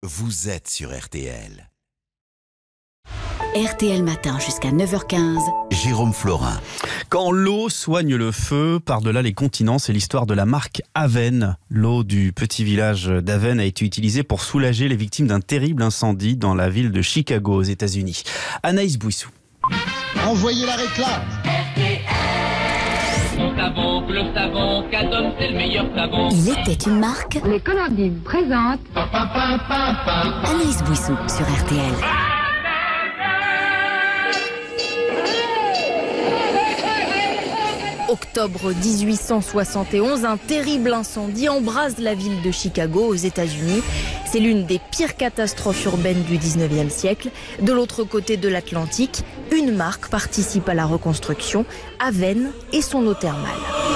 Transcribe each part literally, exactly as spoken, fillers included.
vous êtes sur R T L. R T L Matin jusqu'à neuf heures quinze. Jérôme Florin. Quand l'eau soigne le feu, par-delà les continents, c'est l'histoire de la marque Aven. L'eau du petit village d'Aven a été utilisée pour soulager les victimes d'un terrible incendie dans la ville de Chicago aux États-Unis. Anaïs Bouissou. Envoyez la réclame. Mon savon, le savon, Cadom, c'est le meilleur savon. Il était une marque. Les Colordives présentent Anaïs Bouissou sur R T L. Octobre dix-huit cent soixante et onze, un terrible incendie embrase la ville de Chicago aux États-Unis. C'est l'une des pires catastrophes urbaines du dix-neuvième siècle. De l'autre côté de l'Atlantique, une marque participe à la reconstruction, Aven et son eau thermale.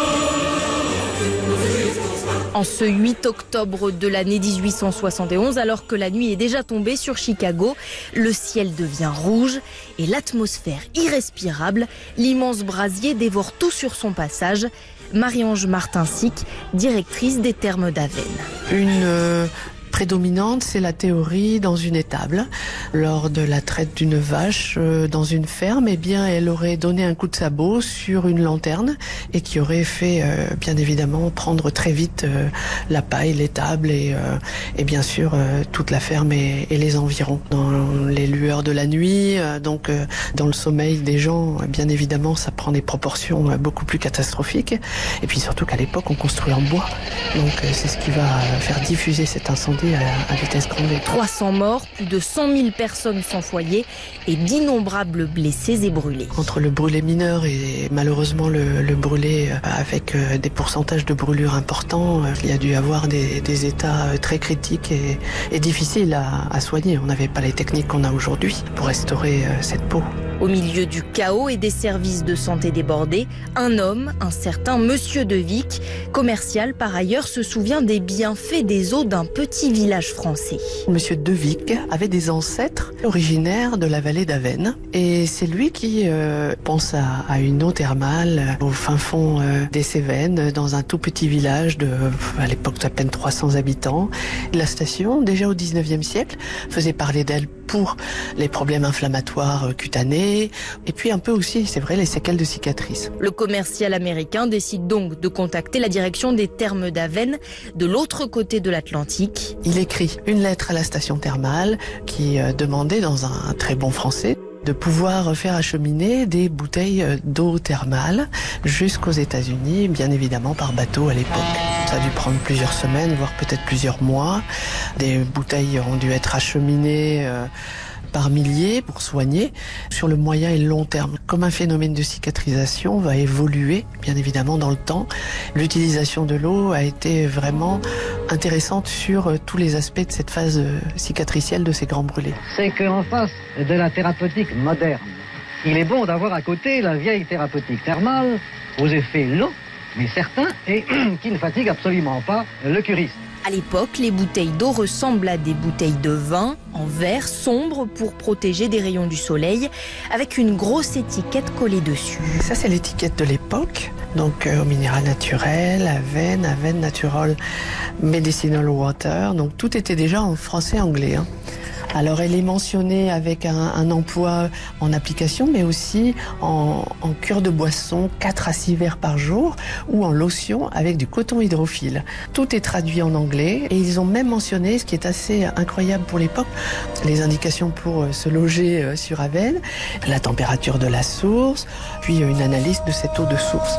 En ce huit octobre de l'année dix-huit cent soixante et onze, alors que la nuit est déjà tombée sur Chicago, le ciel devient rouge et l'atmosphère irrespirable. L'immense brasier dévore tout sur son passage. Marie-Ange Martin-Sic, directrice des thermes d'Aven. Une euh, prédominante, c'est la théorie dans une étable. Lors de la traite d'une vache euh, dans une ferme, eh bien, elle aurait donné un coup de sabot sur une lanterne et qui aurait fait, euh, bien évidemment, prendre très vite euh, la paille, l'étable et, euh, et bien sûr euh, toute la ferme et, et les environs. Dans les lueurs de la nuit, euh, donc euh, dans le sommeil des gens, euh, bien évidemment, ça prend des proportions euh, beaucoup plus catastrophiques. Et puis surtout qu'à l'époque, on construit en bois. Donc euh, c'est ce qui va euh, faire diffuser cet incendie à, à vitesse grand V. trois cents morts, plus de cent mille personnes sans foyer et d'innombrables blessés et brûlés. Entre le brûlé mineur et malheureusement le, le brûlé avec des pourcentages de brûlures importants, il y a dû avoir des, des états très critiques et, et difficiles à, à soigner. On n'avait pas les techniques qu'on a aujourd'hui pour restaurer cette peau. Au milieu du chaos et des services de santé débordés, un homme, un certain Monsieur De Vic, commercial par ailleurs, se souvient des bienfaits des eaux d'un petit village français. Monsieur De Vic avait des ancêtres originaires de la vallée d'Aven et c'est lui qui euh, pense à, à une eau thermale au fin fond euh, des Cévennes, dans un tout petit village de, à l'époque, d'à peine trois cents habitants. La station, déjà au dix-neuvième siècle, faisait parler d'elle pour les problèmes inflammatoires cutanés et puis un peu aussi, c'est vrai, les séquelles de cicatrices. Le commercial américain décide donc de contacter la direction des thermes d'Aven de l'autre côté de l'Atlantique. Il écrit une lettre à la station thermale qui demandait dans un très bon français de pouvoir faire acheminer des bouteilles d'eau thermale jusqu'aux États-Unis, bien évidemment par bateau à l'époque. Ça a dû prendre plusieurs semaines, voire peut-être plusieurs mois. Des bouteilles ont dû être acheminées euh, par milliers pour soigner sur le moyen et le long terme. Comme un phénomène de cicatrisation va évoluer, bien évidemment, dans le temps, l'utilisation de l'eau a été vraiment intéressante sur tous les aspects de cette phase cicatricielle de ces grands brûlés. C'est qu'en face de la thérapeutique moderne, il est bon d'avoir à côté la vieille thérapeutique thermale, aux effets longs, mais certains, et qui ne fatigue absolument pas le curiste. À l'époque, les bouteilles d'eau ressemblent à des bouteilles de vin en verre sombre pour protéger des rayons du soleil, avec une grosse étiquette collée dessus. Ça, c'est l'étiquette de l'époque. Donc, euh, au minéral naturel, Aven, Aven Natural Medicinal Water. Donc, tout était déjà en français-anglais. Hein. Alors, elle est mentionnée avec un, un emploi en application, mais aussi en, en cure de boisson, quatre à six verres par jour, ou en lotion avec du coton hydrophile. Tout est traduit en anglais, et ils ont même mentionné, ce qui est assez incroyable pour l'époque, les indications pour se loger sur Aven, la température de la source, puis une analyse de cette eau de source.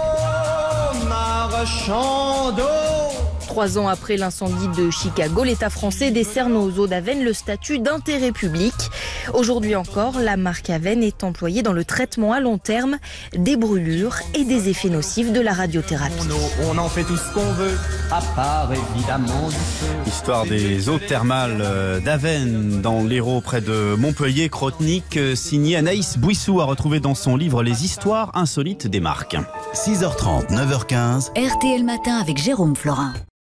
Trois ans après l'incendie de Chicago, l'État français décerne aux eaux d'Aven le statut d'intérêt public. Aujourd'hui encore, la marque Aven est employée dans le traitement à long terme des brûlures et des effets nocifs de la radiothérapie. On en fait tout ce qu'on veut, à part évidemment. Histoire des eaux thermales d'Aven dans l'Hérault près de Montpellier, Crotenique, signé Anaïs Bouissou, à retrouver dans son livre Les histoires insolites des marques. six heures trente, neuf heures quinze. R T L Matin avec Jérôme Florin.